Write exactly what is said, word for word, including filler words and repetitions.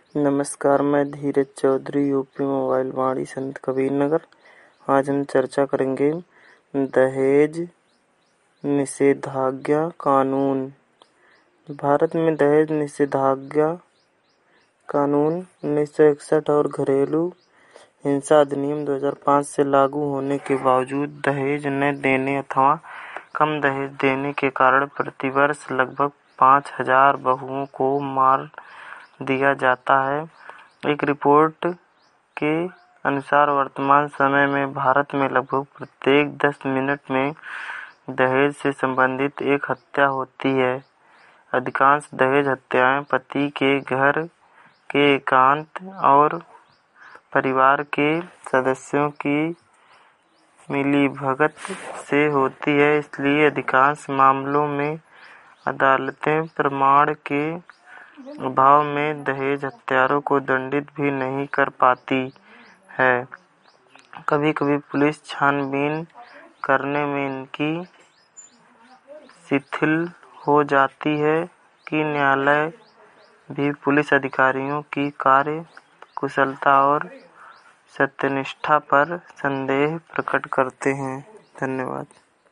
नमस्कार, मैं Dheeraj Chaudhary, UP mobile Vaani Sant Kabir नगर। आज हम चर्चा करेंगे दहेज निषेधाज्ञा कानून। भारत में दहेज निषेधाज्ञा कानून उन्नीस सौ इकसठ और घरेलू हिंसा अधिनियम दो हज़ार पाँच से लागू होने के बावजूद दहेज न देने अथवा कम दहेज देने के कारण प्रतिवर्ष लगभग पाँच हजार बहुओं को मार दिया जाता है। एक रिपोर्ट के अनुसार वर्तमान समय में भारत में लगभग प्रत्येक दस मिनट में दहेज से संबंधित एक हत्या होती है। अधिकांश दहेज हत्याएं पति के घर के एकांत और परिवार के सदस्यों की मिलीभगत से होती है। इसलिए अधिकांश मामलों में अदालतें प्रमाण के अभाव में दहेज हत्यारों को दंडित भी नहीं कर पाती है। कभी कभी पुलिस छानबीन करने में इनकी शिथिल हो जाती है कि न्यायालय भी पुलिस अधिकारियों की कार्य कुशलता और सत्यनिष्ठा पर संदेह प्रकट करते हैं। धन्यवाद।